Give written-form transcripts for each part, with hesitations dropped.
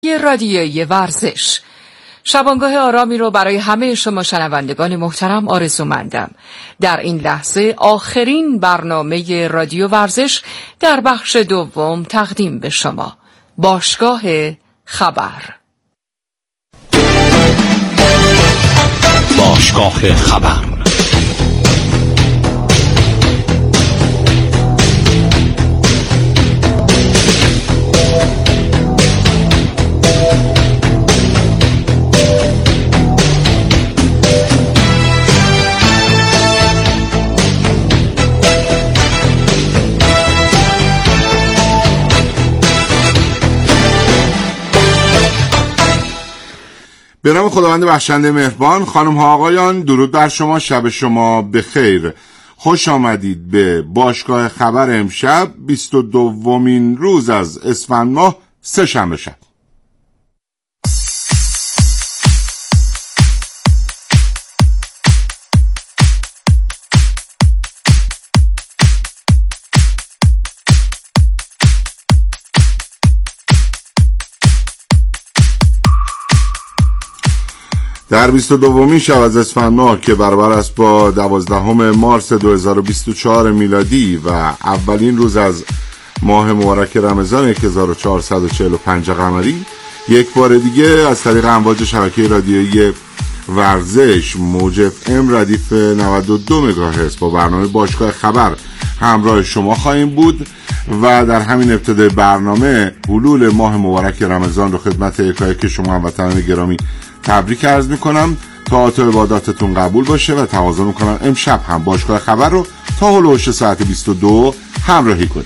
یه رادیوی ورزش. شبانگاه آرامی رو برای همه شما شنوندگان محترم آرزومندم. در این لحظه آخرین برنامه رادیو ورزش در بخش دوم تقدیم به شما. باشگاه خبر. باشگاه خبر. به نام خداوند بخشنده مهربان. خانم ها آقایان، درود بر شما، شب شما بخیر. خوش آمدید به باشگاه خبر امشب 22مین روز از اسفند ماه، سه‌شنبه شب. در 22مین شب از اسفند ماه که برابر است با 12 مارس 2024 میلادی و اولین روز از ماه مبارک رمضان 1445 قمری، یک بار دیگه از طریق امواج شبکه رادیویی ورزش موج FM ردیف 92 مگاهرتز با برنامه باشگاه خبر همراه شما خواهیم بود و در همین ابتدای برنامه حلول ماه مبارک رمضان رو خدمت یکایک شما هموطنان گرامی تبریک عرض میکنم. طاعات و عباداتتون قبول باشه و تقاضا میکنم امشب هم باشگاه خبر رو تا هلوش ساعت 22 همراهی کنید.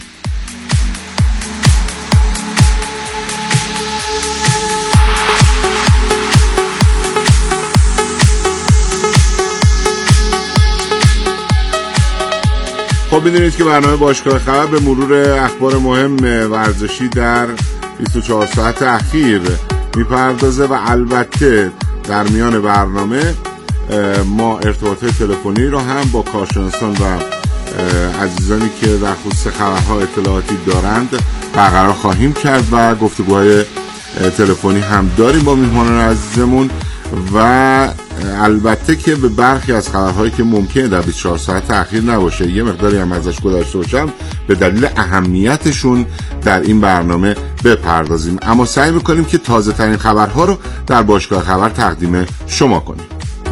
خب میدونید که برنامه باشگاه خبر به مرور اخبار مهم ورزشی در 24 ساعت اخیر میپردازه و البته در میان برنامه ما ارتباطات تلفنی رو هم با کارشناسان و عزیزانی که در خصوص خبرها اطلاعاتی دارند برقرار خواهیم کرد و گفتگوهای تلفنی هم داریم با میهمانان عزیزمون و البته که به برخی از خبرهایی که ممکنه در 24 ساعت اخیر نباشه یه مقداری هم ازش گذشته باشم به دلیل اهمیتشون در این برنامه بپردازیم، اما سعی میکنیم که تازه ترین خبرها رو در باشگاه خبر تقدیم شما کنیم.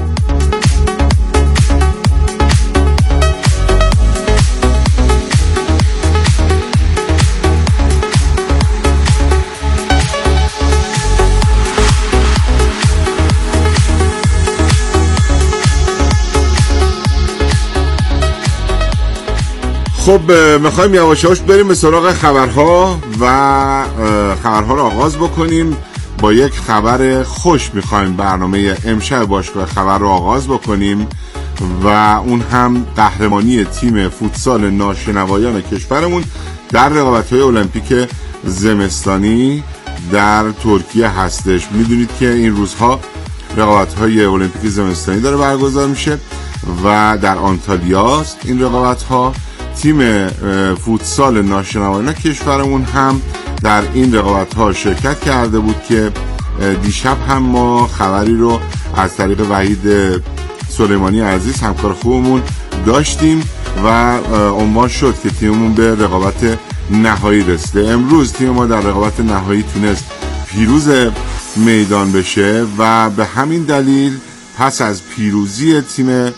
خب میخوایم یواش یواش بریم به سراغ خبرها و خبرها رو آغاز بکنیم. با یک خبر خوش میخوایم برنامه امشب باشگاه خبر رو آغاز بکنیم و اون هم قهرمانی تیم فوتسال ناشنوایان کشورمون در رقابت‌های المپیک زمستانی در ترکیه هستش. میدونید که این روزها رقابت‌های المپیک زمستانی داره برگزار میشه و در آنتالیاست این رقابت‌ها. تیم فوتسال ناشنوایان کشورمون هم در این رقابت‌ها شرکت کرده بود که دیشب هم ما خبری رو از طریق وحید سلیمانی عزیز همکار خوبمون داشتیم و عنوان شد که تیممون به رقابت نهایی رسیده. امروز تیم ما در رقابت نهایی تونست پیروز میدان بشه و به همین دلیل پس از پیروزی تیم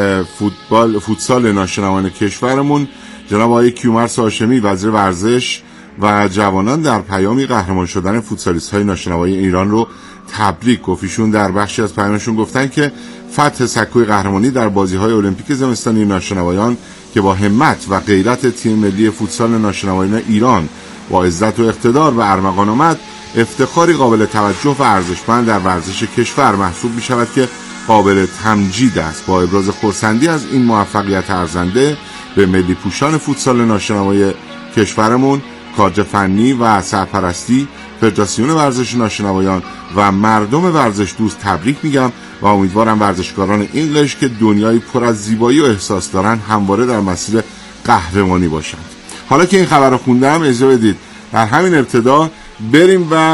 فوتسال ناشنوایان کشورمون جناب آقای کیومرث هاشمی وزیر ورزش و جوانان در پیامی قهرمان شدن فوتسالیست های ناشنوای ایران رو تبریک گفت. ایشون در بخشی از پیامشون گفتن که فتح سکوی قهرمانی در بازی های المپیک زمستانی ناشنوایان که با همت و غیرت تیم ملی فوتسال ناشنوایان ایران با عزت و اقتدار و ارمغان آمد، افتخاری قابل توجه و ارزشمند در ورزش کشور محسوب می شود که قابل تمجید است. با ابراز خرسندی از این موفقیت ارزنده به ملی پوشان فوتسال ناشنوای کشورمون، کادر فنی و سرپرستی فدراسیون ورزش ناشنوایان و مردم ورزش دوست تبریک میگم و امیدوارم ورزشکاران این قشر که دنیایی پر از زیبایی و احساس دارن همواره در مسیر قهرمانی باشند. حالا که این خبر رو خوندم اجازه بدید در همین ابتدا بریم و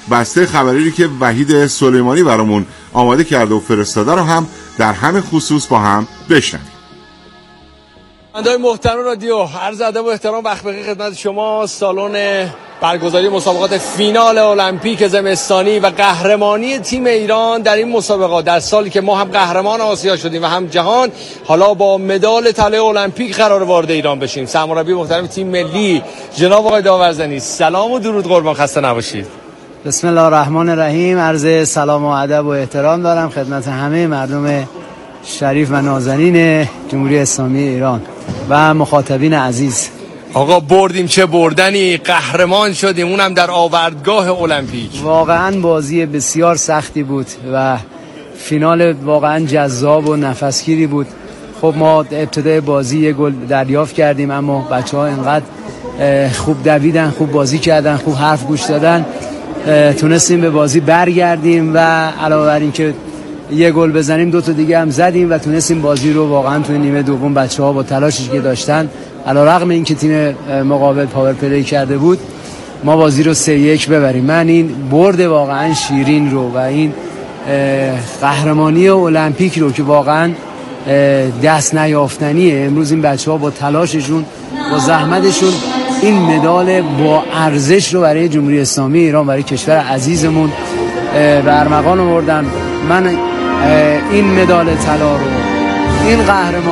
بسته خبری که وحید سلیمانی برامون آماده کرده و فرستاده رو هم در همین خصوص با هم بشنویم. بنده‌های محترم رادیو، عرض ادب و احترام وقت بخیر خدمت شما. سالن برگزاری مسابقات فینال المپیک زمستانی و قهرمانی تیم ایران در این مسابقات، در سالی که ما هم قهرمان آسیا شدیم و هم جهان، حالا با مدال طلای المپیک قرار وارد ایران بشیم. سرمربی محترم تیم ملی جناب آقای داورزنی، سلام و درود قربان، خسته نباشید. بسم الله الرحمن الرحیم. عرض سلام و ادب و احترام دارم خدمت همه مردم شریف و نازنین جمهوری اسلامی ایران و مخاطبین عزیز. آقا بردیم، چه بردنی، قهرمان شدیم، اونم در آوردگاه المپیک. واقعا بازی بسیار سختی بود و فینال واقعا جذاب و نفسگیری بود. خب ما ابتدای بازی یه گل دریافت کردیم، اما بچه‌ها اینقدر خوب دویدن، خوب بازی کردن، خوب حرف گوش دادن، تونستیم به بازی برگردیم و علاوه بر این که یه گل بزنیم 2 تا دیگه هم زدیم و تونستیم بازی رو واقعا توی نیمه دوم بچه‌ها با تلاشی که داشتن، علیرغم اینکه تیم مقابل پاور پلی کرده بود، ما بازی رو 3-1 ببریم. من این برد واقعا شیرین رو و این قهرمانی المپیک رو که واقعا دست نیافتنیه، امروز این بچه‌ها با تلاششون، با زحمتشون این مدال با ارزش رو برای جمهوری اسلامی ایران، برای کشور عزیزمون به ارمغان آوردن. من این مدال طلا رو، این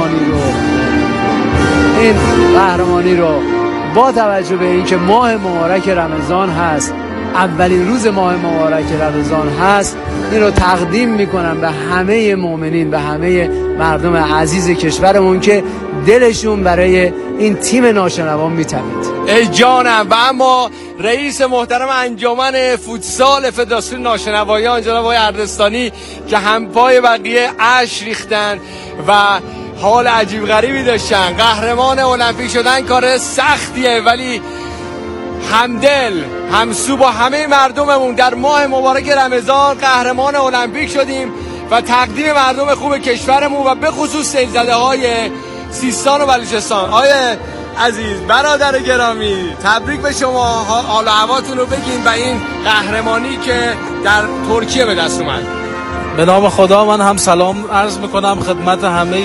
قهرمانی رو با توجه به اینکه ماه مبارک رمضان هست، اولین روز ماه مبارک رمضان هست، این رو تقدیم میکنم به همه مؤمنین، به همه مردم عزیز کشورمون که دلشون برای این تیم ناشنوان میتپید. ای جانم. و اما رئیس محترم انجمن فوتسال فدراسیون ناشنوایان جناب آقای اردستانی که همپای بقیه اشک ریختن و حال عجیب غریبی داشتن. قهرمان المپیک شدن کار سختیه، ولی همدل همسو با همه مردممون در ماه مبارک رمضان قهرمان المپیک شدیم و تقدیم مردم خوب کشورمون و به خصوص سیل‌زده‌های سیستان و بلوچستان. آقای عزیز، برادر گرامی، تبریک به شما. حال و هواتون رو بگین و این قهرمانی که در ترکیه به دست اومد. به نام خدا من هم سلام عرض میکنم خدمت همه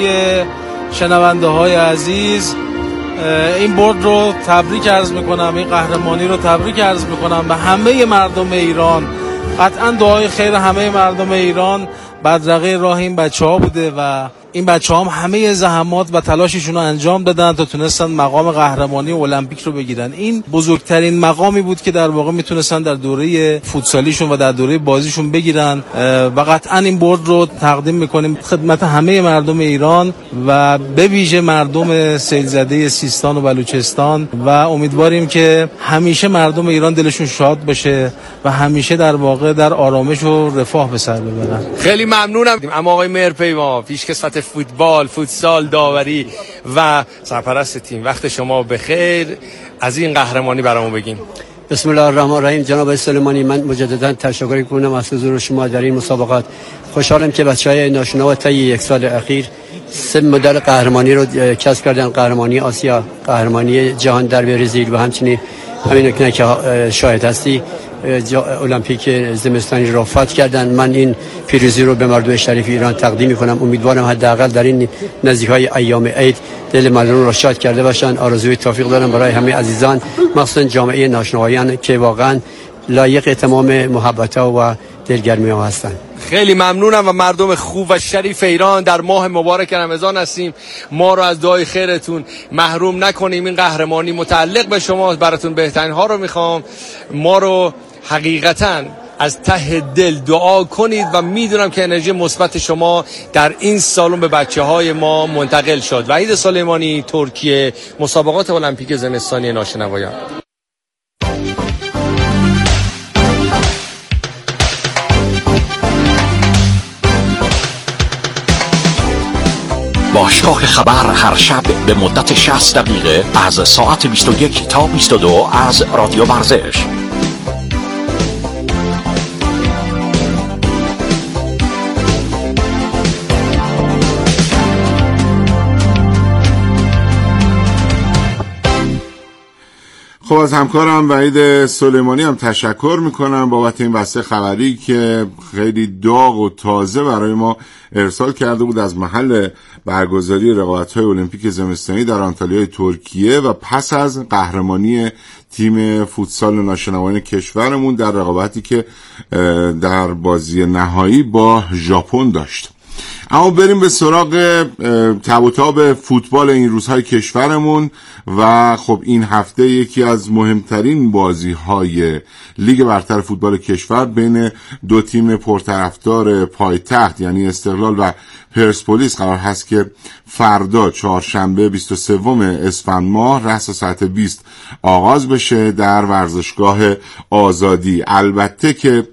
شنونده های عزیز. این برد رو تبریک عرض میکنم، این قهرمانی رو تبریک عرض میکنم به همه مردم ایران. قطعا دعای خیر همه مردم ایران بدرقه راه این بچه ها بوده و این بچه هم همه زحمات و تلاششون رو انجام دادن تا تونستن مقام قهرمانی المپیک رو بگیرن. این بزرگترین مقامی بود که در واقع میتونستن در دوره فوتسالیشون و در دوره بازیشون بگیرن و قطعا این برد رو تقدیم میکنیم خدمت همه مردم ایران و به ویژه مردم سیل‌زده سیستان و بلوچستان و امیدواریم که همیشه مردم ایران دلشون شاد باشه و همیشه در واقع در آرامش و رفاه به سر ببرن. خیلی ممنونم. اما آقای مهرپیما، پیشکسوت فوتبال، فوتسال، داوری و سرپرست تیم، وقت شما بخیر. از این قهرمانی برامون بگین. بسم الله الرحمن الرحیم. جناب سلیمانی، من مجددا تشکر می‌کنم از حضور شما در این مسابقات. خوشحالم که بچه‌های ناشنوا طی 1 سال اخیر 3 مدال قهرمانی رو کسب کردن، قهرمانی آسیا، قهرمانی جهان در برزیل و همچنین همین که شاهد هستی المپیک زمستانی رو فتح کردن. من این پیروزی رو به مردم شریف ایران تقدیم میکنم. امیدوارم حداقل در این نزدیک‌های ایام عید دل مردم رو شاد کرده باشن. آرزوی توفیق دارم برای همه عزیزان، مخصوصا جامعه ناشنوایان که واقعا لایق تمام محبت‌ها و دلگرمی‌ها هستند. خیلی ممنونم و مردم خوب و شریف ایران در ماه مبارک رمضان هستیم. ما رو از دعای خیرتون محروم نکنیم. این قهرمانی متعلق به شما، براتون بهترین ها رو میخوام. ما رو حقیقتاً از ته دل دعا کنید و میدونم که انرژی مثبت شما در این سالن به بچه‌های ما منتقل شد. وحید سلیمانی، ترکیه، مسابقات المپیک زمستانی ناشنوایان. باشگاه خبر هر شب به مدت 60 دقیقه از ساعت 21 تا 22 از رادیو ورزش. خب از همکارم وحید سلیمانی هم تشکر میکنم بابت این بسته خبری که خیلی داغ و تازه برای ما ارسال کرده بود از محل برگزاری رقابت‌های المپیک زمستانی در آنتالیا ترکیه و پس از قهرمانی تیم فوتسال ناشنوایان کشورمون در رقابتی که در بازی نهایی با ژاپن داشت. اما بریم به سراغ تب و تاب فوتبال این روزهای کشورمون و خب این هفته یکی از مهمترین بازی‌های لیگ برتر فوتبال کشور بین دو تیم پرطرفدار پایتخت یعنی استقلال و پرسپولیس قرار هست که فردا چهارشنبه 23 اسفند ماه رأس ساعت 20 آغاز بشه در ورزشگاه آزادی. البته که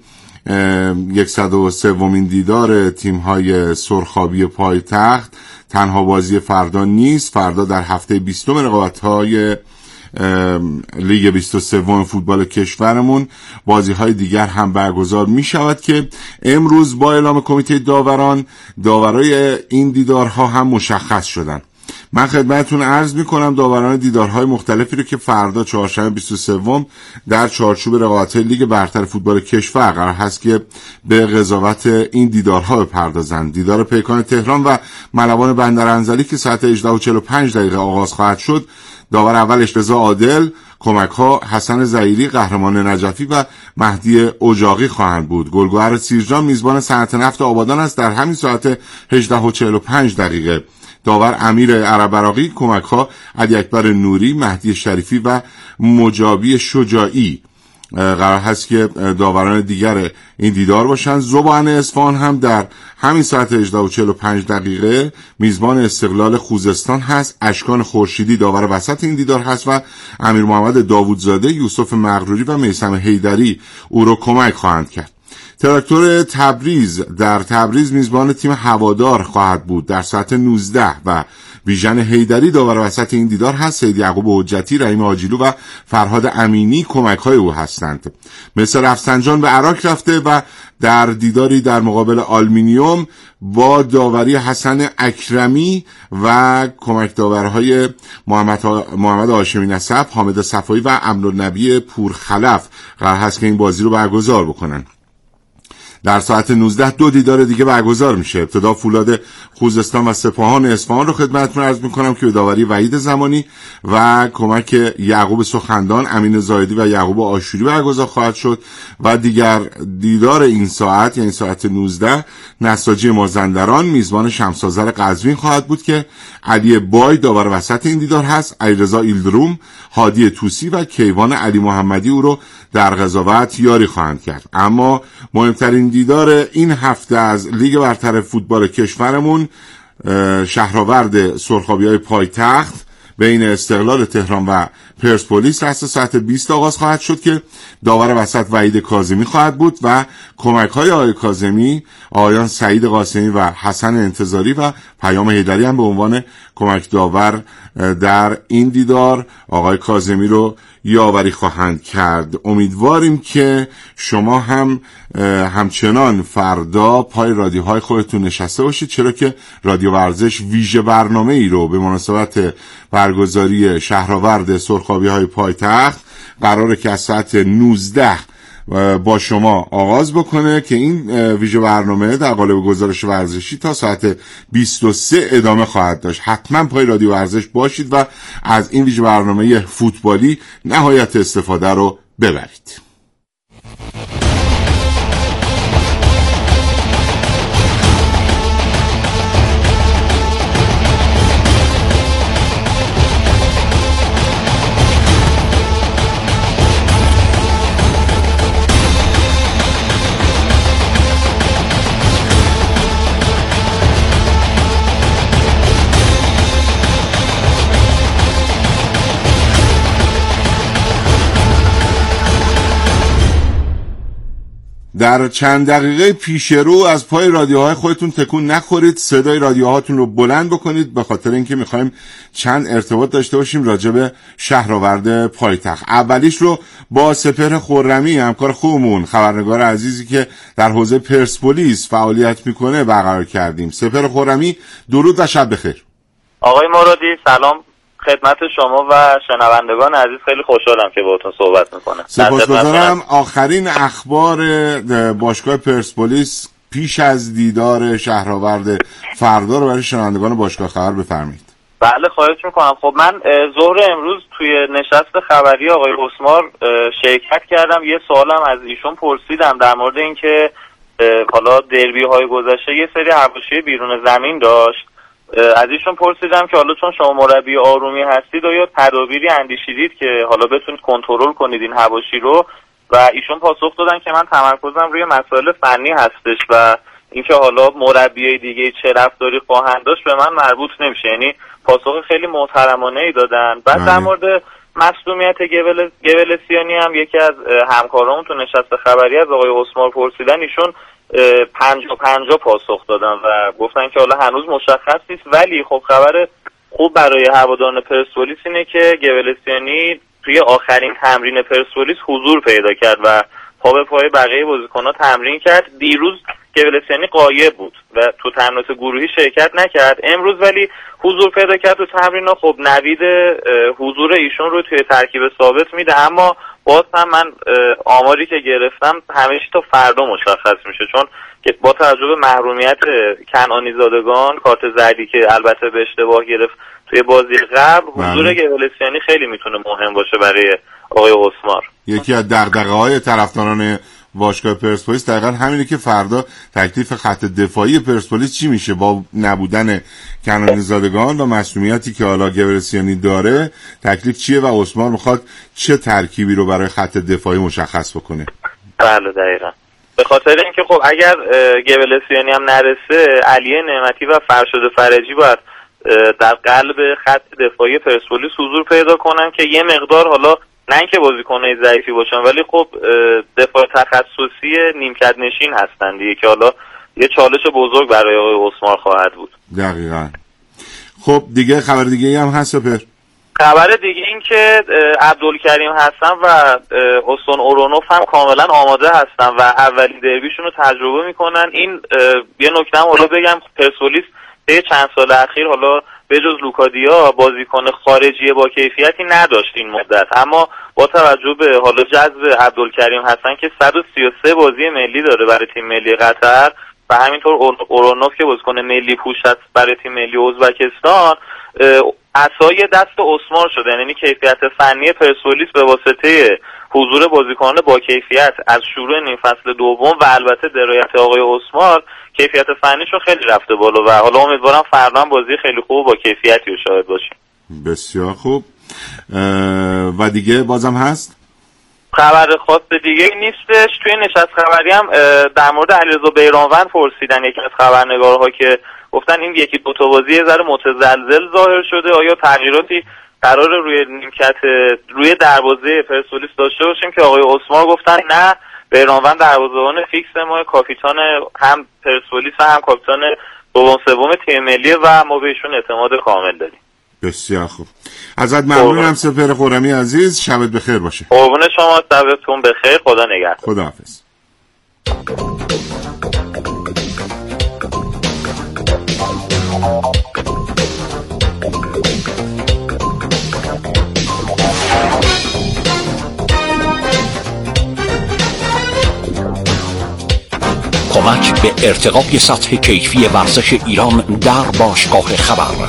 103مین دیدار تیم‌های سرخابی پایتخت تنها بازی فردا نیست. فردا در هفته 20 رقابت‌های لیگ 23 فوتبال کشورمون بازی‌های دیگر هم برگزار می‌شود که امروز با اعلام کمیته داورای این دیدارها هم مشخص شدن. من خدمتتون عرض میکنم داوران دیدارهای مختلفی رو که فردا چهارشنبه 23 در چارچوب رقابت‌های لیگ برتر فوتبال کشور قرار هست که به قضاوت این دیدارها بپردازند. دیدار پیکان تهران و ملوان بندرانزلی که ساعت 18:45 آغاز خواهد شد، داور اولش رضا عادل، کمک‌ها حسن زهیری، قهرمان نجفی و مهدی اجاقی خواهند بود. گلگهر سیرجان میزبان صنعت نفت آبادان است در همین ساعت 18:45. داور امیر عربراقی، کمک‌ها علی اکبر نوری، مهدی شریفی و مجابی شجاعی قرار هست که داوران دیگر این دیدار باشند. زبان اصفهان هم در همین ساعت 18:45 میزبان استقلال خوزستان هست. اشکان خورشیدی داور وسط این دیدار هست و امیر محمد داوودزاده، یوسف مغروری و میثم حیدری او رو کمک خواهند کرد. تراکتور تبریز در تبریز میزبان تیم هوادار خواهد بود در ساعت 19 و بیژن حیدری داور وسط این دیدار هست. سید یعقوب حجتی، رحیم آجیلو و فرهاد امینی کمک‌های او هستند. مثل رفسنجان به عراق رفته و در دیداری در مقابل آلومینیوم با داوری حسن اکرمی و کمک داورهای محمد هاشمی نسب، حامد صفایی و امرالنبی پورخلف قرار هست که این بازی رو برگزار بکنن. در ساعت 19 دو دیدار دیگه برگزار میشه. ابتدا فولاد خوزستان و سپاهان اصفهان رو خدمتتون عرض میکنم که به داوری وحید زمانی و کمک یعقوب سخندان، امین زاهدی و یعقوب آشوری برگزار خواهد شد. و دیگر دیدار این ساعت یعنی ساعت 19 نساجی مازندران میزبان شمس‌آذر قزوین خواهد بود که علی بای داور وسط این دیدار هست. علیرضا ایلدروم، هادی توسی و کیوان علی محمدی او رو در قضاوت یاری خواهند کرد. اما مهمترین دیدار این هفته از لیگ برتر فوتبال کشورمون شهرآورد سرخابی‌های پایتخت بین استقلال تهران و پرسپولیس رأس ساعت 20 آغاز خواهد شد که داور وسط وحید کاظمی خواهد بود و کمک‌های آقای کاظمی آقایان سعید قاسمی و حسن انتظاری و پیام حیدری هم به عنوان کمک داور در این دیدار آقای کاظمی رو یاوری خواهند کرد. امیدواریم که شما هم همچنان فردا پای رادیوهای خودتون نشسته باشید، چرا که رادیو ورزش ویژه برنامه ای رو به مناسبت برگزاری شهرآورد سرخابی‌های پایتخت قراره که از ساعت 19 با شما آغاز بکنه که این ویژه برنامه در قالب گزارش ورزشی تا ساعت 23 ادامه خواهد داشت. حتما پای رادیو ورزش باشید و از این ویژه برنامه فوتبالی نهایت استفاده رو ببرید. در چند دقیقه پیش رو از پای رادیوهای خودتون تکون نخورید، صدای رادیوهاتون رو بلند بکنید، به خاطر اینکه میخوایم چند ارتباط داشته باشیم راجع به شهرآورد پایتخت. اولیش رو با سپهر خرمی همکار خوبمون خبرنگار عزیزی که در حوزه پرسپولیس فعالیت میکنه برقرار کردیم. سپهر خرمی درود و شب بخیر. آقای مرادی سلام خدمت شما و شنوندگان عزیز خیلی خوشحالم که باهاتون صحبت میکنم. سپاسگزارم. آخرین اخبار باشگاه پرسپولیس پیش از دیدار شهرآورد فردا رو برای شنوندگان باشگاه خبر بفرمایید. بله خواهش میکنم. خب من ظهر امروز توی نشست خبری آقای اسمار شرکت کردم. یه سوالم از ایشون پرسیدم در مورد اینکه حالا دربی های گذشته یه سری حواشی بیرون زمین داشت. از ایشون پرسیدم که حالا چون شما مربی آرومی هستید آیا تدابیری اندیشیدید که حالا بتونید کنترل کنید این حواشی رو، و ایشون پاسخ دادن که من تمرکزم روی مسائل فنی هستش و اینکه حالا مربیای دیگه چه رفتاری خواهند داشت به من مربوط نمیشه. یعنی پاسخ خیلی محترمانه ای دادن. بعد در مورد مسئولیت گولسیانی هم یکی از همکارامون تو نشست خبری از آقای اسمار پرسیدن، ایشون 50-50 پاسخ دادن و گفتن که حالا هنوز مشخص نیست، ولی خب خبر خوب برای هواداران پرسپولیس اینه که گولسیانی توی آخرین تمرین پرسپولیس حضور پیدا کرد و پا به پای بقیه بازیکن‌ها تمرین کرد. دیروز گولسیانی غایب بود و تو تمرینات گروهی شرکت نکرد. امروز ولی حضور پیدا کرد تو تمرین‌ها. خب نوید حضور ایشون رو توی ترکیب ثابت میده، اما باز هم من آماری که گرفتم همیشه تا فردا مشخص میشه، چون که با توجه به محرومیت کنعانی زادگان کارت زردی که البته به اشتباه گرفت توی بازی قبل، حضور گولسیانی خیلی میتونه مهم باشه برای آقای اسمار. یکی از دغدغه‌های طرفداران باشگاه پرسپولیس دقیقاً همینه که فردا تکلیف خط دفاعی پرسپولیس چی میشه با نبودن کنعانی زادگان و مسئولیتی که حالا گولسیانی داره. تکلیف چیه و اسمار میخواد چه ترکیبی رو برای خط دفاعی مشخص بکنه؟ بله دقیقاً. به خاطر اینکه خب اگر گولسیانی هم نرسه، علی نعمتی و فرشاد فرجی باید در قلب خط دفاعی پرسپولیس حضور پیدا کنن که یه مقدار حالا نه اینکه بازیکنای ضعیفی باشن ولی خب دفاع تخصصی نیمکت نشین هستن دیگه، که حالا یه چالش بزرگ برای آقای اسمار خواهد بود. دقیقاً. خب دیگه خبر دیگه هم هست سپر؟ خبر دیگه این که عبدالکریم هستن و استون اورونوف هم کاملا آماده هستن و اولین دربیشون رو تجربه میکنن. این یه نکته هم حالا بگم، پرسپولیس طی چند سال اخیر حالا به جز لوکادیا بازیکن خارجی با کیفیتی نداشت این مدت، اما با توجه به حالا جذب عبدالکریم هستن که 133 بازی ملی داره برای تیم ملی قطر و همینطور اورونوف که بازیکن ملی پوش هست برای تیم ملی ازبکستان، عصای دست اسمار شده. یعنی کیفیت فنی پرسپولیس به واسطه حضور بازیکنان با کیفیت از شروع نیم فصل دوم و البته درایت آقای اسمار کیفیت فنیشو خیلی رفته بالا و حالا امیدوارم فردا هم بازی خیلی خوب با کیفیتی رو شاهد باشیم. بسیار خوب. و دیگه بازم هست؟ خبر خاص دیگه نیستش. توی نشست خبری هم در مورد علیرضا بیرانوند پرسیدن یکی از خبرنگارها که گفتن این یکی دو تا بازی یه ذره متزلزل ظاهر شده، آیا تغییراتی قرار روی نیمکت روی دروازه پرسپولیس داشته باشیم که آقای اسمار گفتن نه، بیرانوند دروازه‌بان فیکس ما، کاپیتان هم پرسپولیس و هم کاپیتان دوم سوم تیم ملی و ما بهشون اعتماد کامل داریم. بسیار خوب. ازت ممنونم سپر خرمی عزیز، شبت بخیر باشه. قربون شما، شبتون بخیر، خدا نگهدار. خداحافظ. کمک به ارتقای سطح کیفی ورزش ایران در باشگاه خبر.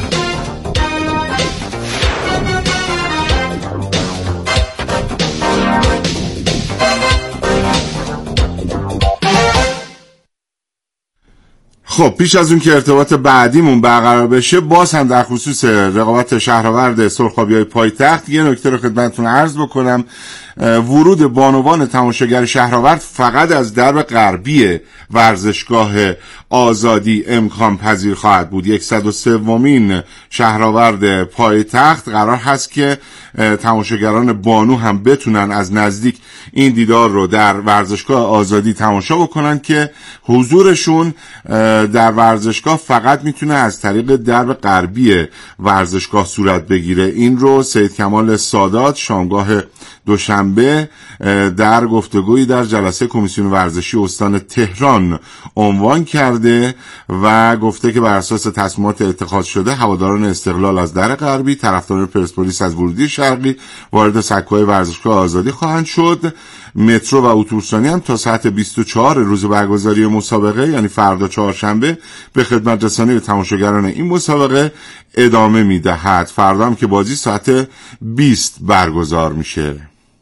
خب پیش از اون که ارتباط بعدیمون برقرار بشه، باز هم در خصوص رقابت شهرآورد سرخابیای پایتخت یه نکته رو خدمتتون عرض بکنم. ورود بانوان تماشاگر شهرآورد فقط از درب غربی ورزشگاه آزادی امکان پذیر خواهد بود. 103مین شهرآورد پایتخت قرار هست که تماشاگران بانو هم بتونن از نزدیک این دیدار رو در ورزشگاه آزادی تماشا بکنن که حضورشون در ورزشگاه فقط میتونه از طریق درب غربی ورزشگاه صورت بگیره. این رو سید کمال سادات شامگاه دوشنبه در گفتگویی در جلسه کمیسیون ورزشی استان تهران عنوان کرده و گفته که بر اساس تصمیمات اتخاذ شده هواداران استقلال از در غربی، طرفداران پرسپولیس از ورودی شرقی وارد سکوهای ورزشگاه آزادی خواهند شد. مترو و اتوبوسرانی هم تا ساعت 24 روز برگزاری مسابقه یعنی فردا چهارشنبه به خدمت رسانی به تماشاگران این مسابقه ادامه میدهد. فردا هم که بازی ساعت 20 برگزار میشه.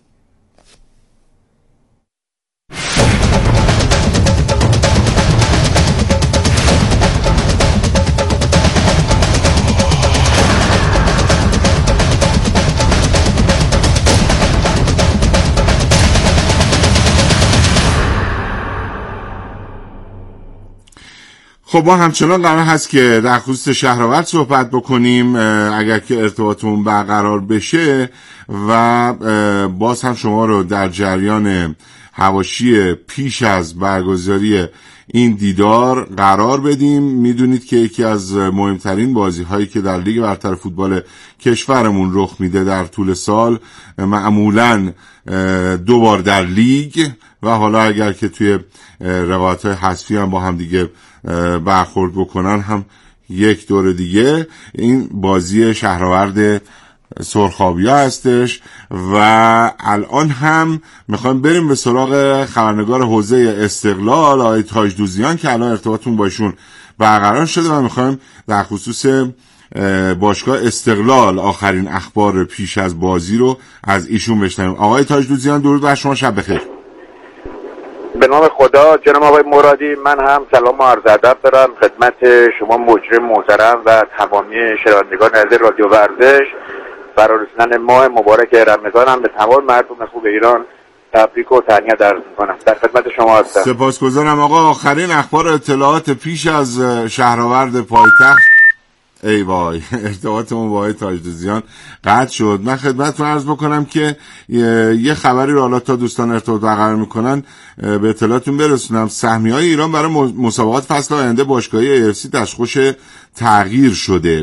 خب ما همچنان قرار هست که در خصوص شهرآورد صحبت بکنیم اگر که ارتباطمون برقرار بشه و باز هم شما رو در جریان حواشی پیش از برگزاری این دیدار قرار بدیم. میدونید که یکی از مهمترین بازی هایی که در لیگ برتر فوتبال کشورمون رخ میده در طول سال معمولاً 2 بار در لیگ و حالا اگر که توی رقابت‌های حذفی هم با هم دیگه برخورد بکنن هم یک دور دیگه، این بازی شهرآورد سرخابیا هستش. و الان هم میخوایم بریم به سراغ خبرنگار حوزه استقلال آقای تاجدوزیان که الان ارتباطمون با ایشون برقرار شده و میخوایم در خصوص باشگاه استقلال آخرین اخبار پیش از بازی رو از ایشون بشنویم. آقای تاجدوزیان درود بر شما، شب بخیر. به نام خدا. جناب آقای مرادی، من هم سلام و عرض ادب دارم خدمت شما مجرم محترم و تمامی شنوندگان عزیز رادیو ورزش. برای رسیدن ماه مبارک رمضان هم به تمام مردم خوب ایران تبریک و تهنیت عرض می‌کنم. در خدمت شما هستم. سپاسگزارم آقا. آخرین اخبار اطلاعات پیش از شهرآورد پایتخت. ای وای، ارتباطمون با آقای تاجدوزیان قطع شد. من خدمتتون عرض بکنم که یه خبری رو حالا تا دوستان ارتباط برقرار میکنن به اطلاعاتون برسونم. سهمیه‌های ایران برای مسابقات فصل آینده باشگاهی AFC دستخوش تغییر شده.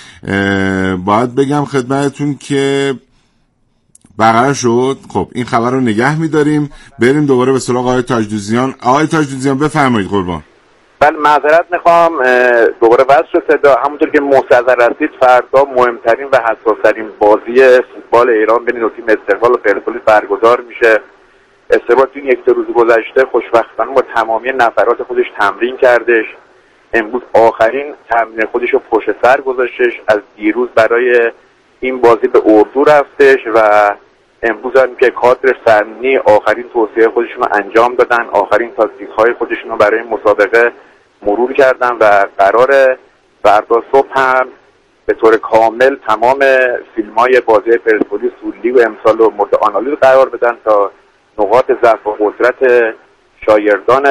باید بگم خدمتتون که برقرار شد. خب این خبر رو نگه می‌داریم، بریم دوباره به سراغ آقای تاجدوزیان. آقای تاجدوزیان بفرمایید قربان. بله معذرت میخوام دوباره وصل شد صدا. همونطور که مستحضر هستید فردا مهمترین و حساس‌ترین بازی فوتبال ایران بین دو تیم استقلال و پرسپولیس برگزار میشه. استقلال تو این 1-2 روز گذشته خوشبختانه با تمامی نفرات خودش تمرین کردش. امروز آخرین تمرین خودش رو پشت سر گذاشتش. از دیروز برای این بازی به اردو رفتش و امروز هم که کادر فنی آخرین توصیه خودشون رو انجام دادن، آخرین تاکتیک‌های خودشون رو برای مسابقه مرور کردن و قرار فردا صبح هم به طور کامل تمام فیلم‌های بازی پرسپولیس لیگ و امسال رو مورد آنالیز قرار بدن تا نقاط ضعف و قدرت شاگردان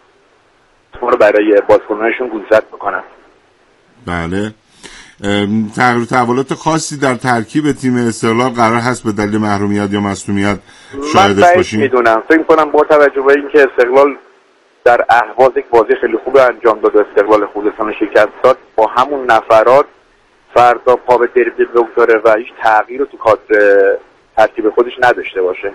رو برای بازیکنانشون گوشزد بکنن. بله. تغییر تحولات خاصی در ترکیب تیم استقلال قرار هست به دلیل محرومیت یا مصدومیت شاهدش باشیم؟ من میدونم، فکر کنم با توجه به اینکه استقلال در اهواز یک بازی خیلی خوب انجام داد و استقلال خوزستان شکست داد، با همون نفرات فردا پا به دربی بگذاره و هیچ تغییر رو تو کادر ترکیب خودش نداشته باشه.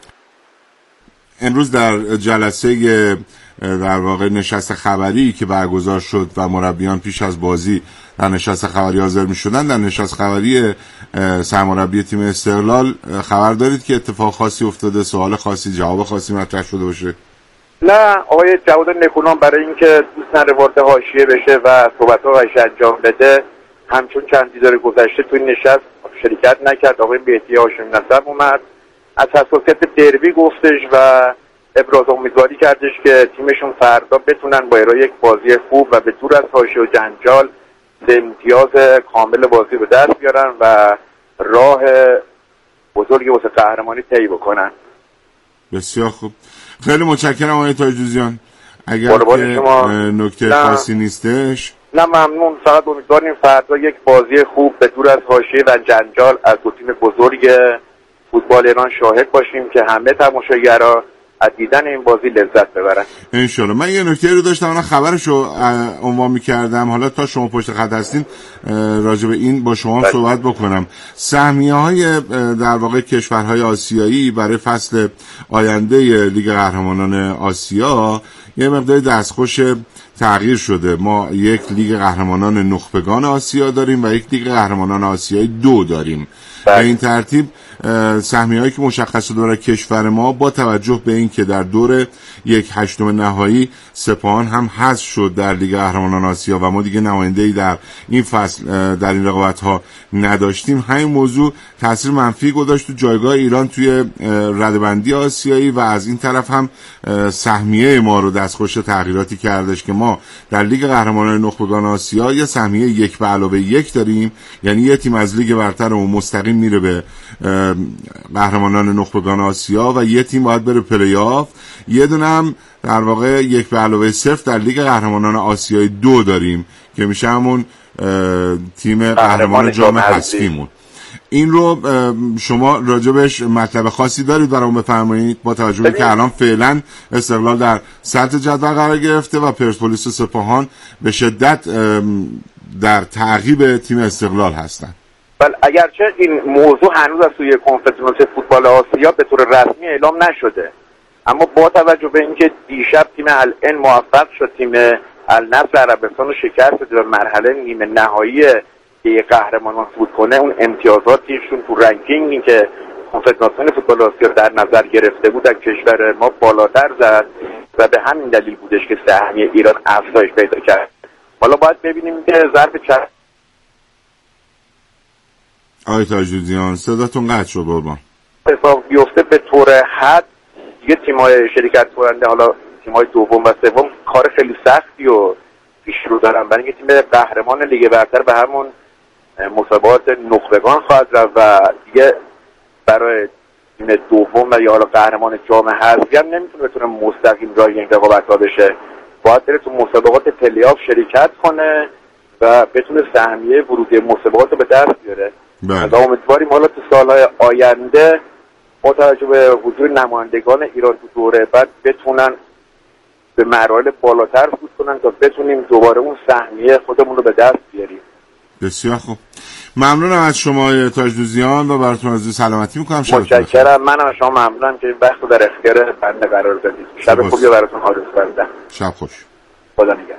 امروز در جلسه در واقع نشست خبری که برگزار شد و مربیان پیش از بازی در نشست خبری حاضر می شدن، در نشست خبری سرمربی تیم استقلال خبر دارید که اتفاق خاصی افتاده؟ سوال خاصی، جواب خاصی مطرح شده باشه؟ نه، آقای جواد نکونام برای اینکه دوست نداره وارد حاشیه بشه و صحبت‌ها رو انجام بده همچون چند دیدار گذشته توی نشست شرکت نکرد. آقای بهتی هاشمی نسب اومد از حساسیت دربی گفتش و ابراز امیدواری کردش که تیمشون فردا بتونن با ارائه یک بازی خوب و به دور از حاشیه و جنجال امتیاز کامل بازی به دست بیارن و راه بزرگی واسه قهرمانی طی بکنن. بسیار خوب، خیلی متشکرم آقای تاجدوزیان. اگر که نکته خاصی نیستش. نه ممنون، فقط امیدواریم فردا یک بازی خوب به دور از حاشیه و جنجال از دو تیم بزرگ فوتبال ایران شاهد باشیم که همه تماشاگرها از دیدن این بازی لذت ببرن انشالله. من یه نکته رو داشتم، من خبرشو عنوان می‌کردم، حالا تا شما پشت خط هستین راجع به این با شما صحبت بکنم. سهمیه‌های در واقع کشورهای آسیایی برای فصل آینده لیگ قهرمانان آسیا یه مقدار دستخوش تغییر شده. ما یک لیگ قهرمانان نخبگان آسیا داریم و یک لیگ قهرمانان آسیایی 2 داریم. به این ترتیب سهمیه‌هایی که مشخص شده برای کشور ما با توجه به این که در دور 1/8 نهایی سپاهان هم حذف شد در لیگ قهرمانان آسیا و ما دیگه نماینده‌ای در این فصل در این رقابت‌ها نداشتیم، همین موضوع تاثیر منفی گذاشت تو جایگاه ایران توی رده‌بندی آسیایی و از این طرف هم سهمیه ما رو دستخوش تغییراتی کردش که ما در لیگ قهرمانان نخبگان آسیا یه سهمیه 1/1 داریم، یعنی یه تیم از لیگ برتر و مستقیم میره به قهرمانان نخبگان آسیا و یه تیم باید بره پلی آف. یه دونه هم در واقع 1/0 در لیگ قهرمانان آسیای 2 داریم که میشه همون تیم قهرمان جام حذفیمون. این رو شما راجبش مطلب خاصی دارید برام بفرمایید، با توجه به که الان فعلا استقلال در سطح جدول قرار گرفته و پرسپولیس و سپاهان به شدت در تعقیب تیم استقلال هستن. بله، اگرچه این موضوع هنوز از سوی کنفدراسیون فوتبال آسیا به طور رسمی اعلام نشده، اما با توجه به اینکه دیشب تیم الان موفق شد تیم النصر عربستان رو شکست بده و مرحله نیمه نهایی که قهرمانان صعود کنه، اون امتیازاتیشون تو رنکینگی که کنفدراسیون فوتبال آسیا در نظر گرفته بود در کشور ما بالاتر زد و به همین دلیل بودش که سهمیه ایران افزایش پیدا کرد. حالا باید ببینیم که ظرف چند آقای تاج‌الدین صداتون قطع شد قربان. حساب بیفته به طور حد دیگه تیم‌های شرکت کننده، حالا تیم‌های دوم و سوم کار خیلی سختی و پیش رو دارن، برای اینکه تیم قهرمان لیگ برتر به همون مسابقات نخبگان خواهد رفت و دیگه برای تیم دوم و یا حالا قهرمان جام حذفی هم نمیتونه مستقیم جای این رقابت‌ها بشه، باید بره تو مسابقات پلی آف شرکت کنه و بتونه سهمیه ورودی مسابقات رو به دست بیاره. از امیدواریم حالا تو سالهای آینده با توجه به حضور نمایندگان ایران تو دوره بعد بتونن به مراحل بالاتر صعود کنن تا بتونیم دوباره اون سهمیه خودمون رو به دست بیاریم. بسیار خوب، ممنونم از شما تاج‌دوزیان و براتون آرزوی سلامتی میکنم. متشکرم. منم از شما ممنونم که این وقت رو در اختیار بنده قرار دادید. شب خوبی براتون آرزو دارم. شب خوش. خدا نگهدار.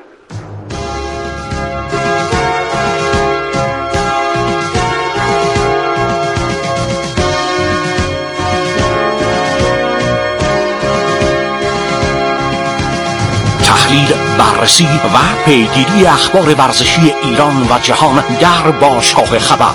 تحلیل، بررسی و پیگیری اخبار ورزشی ایران و جهان در باشگاه خبر.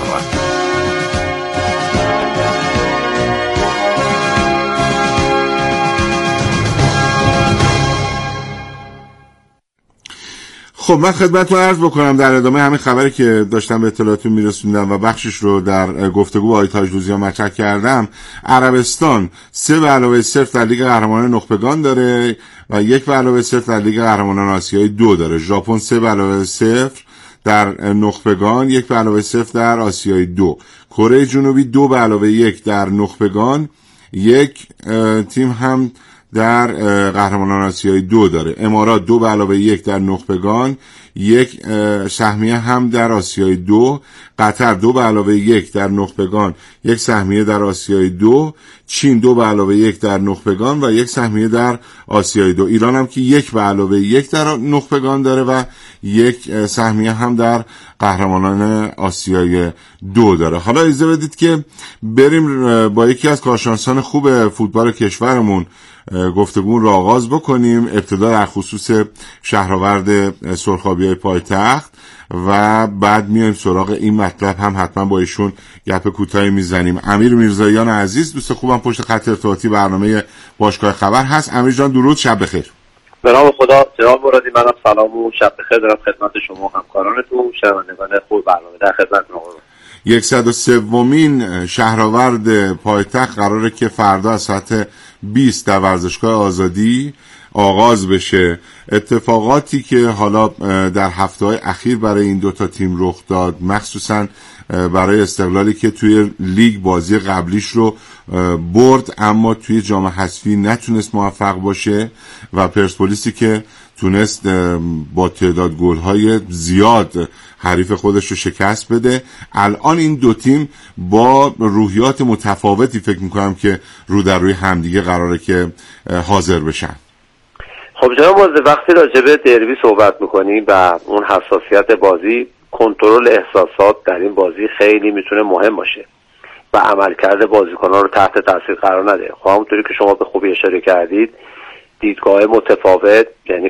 خب من خدمتتون عرض بکنم در ادامه همین خبری که داشتم به اطلاعاتتون میرسوندم و بخشش رو در گفتگو با آقای تاج‌دوزیان مطرح کردم، عربستان 3/0 در لیگ قهرمانان نخبگان داره و 1/0 در لیگ قهرمانان آسیایی 2 داره. ژاپن 3/0 در نخبگان، 1/0 در آسیایی 2. کره جنوبی 2/1 در نخبگان، یک تیم هم در قهرمانان آسیایی 2 داره. امارات 2/1 در نخبگان، یک سهمیه هم در آسیایی 2. قطر 2/1 در نخبگان، یک سهمیه در آسیایی 2. چین 2/1 در نخبگان و یک سهمیه در آسیایی 2. ایران هم که 1/1 در نخبگان داره و یک سهمیه هم در قهرمانان آسیایی 2 داره. حالا اجازه بدید که بریم با یکی از کارشناسان خوب فوتبال کشورمون گفتگو را آغاز بکنیم. ابتدا در خصوص شهرآورد سرخابیای پایتخت و بعد میایم سراغ این مطلب هم حتما با ایشون گپ کوتاهی میزنیم. امیر میرزاییان عزیز دوست خوبم پشت خط ارتباطی برنامه باشگاه خبر هست. امیر جان درود، شب بخیر. به نام خدا. جناب مرادی، منم سلام و شب بخیر دارم خدمت شما همکارانتون شنوندگان خوب برنامه. در خدمتتون آقا. 103مین شهرآورد پایتخت قراره که فردا از ساعت 20 در ورزشگاه آزادی آغاز بشه. اتفاقاتی که حالا در هفته‌های اخیر برای این دوتا تیم رخ داد، مخصوصا برای استقلالی که توی لیگ بازی قبلیش رو برد اما توی جام حذفی نتونست موفق باشه، و پرسپولیسی که تونست با تعداد گل‌های زیاد حریف خودش رو شکست بده. الان این دو تیم با روحیات متفاوتی فکر میکنم که رو در روی همدیگه قراره که حاضر بشن. خب جناب وزیر، وقتی راجع به دربی صحبت میکنیم و اون حساسیت بازی، کنترل احساسات در این بازی خیلی میتونه مهم باشه و عملکرد بازیکنان رو تحت تاثیر قرار نده. خب همونطوری که شما به خوبی اشاره کردید، دیدگاه متفاوت، یعنی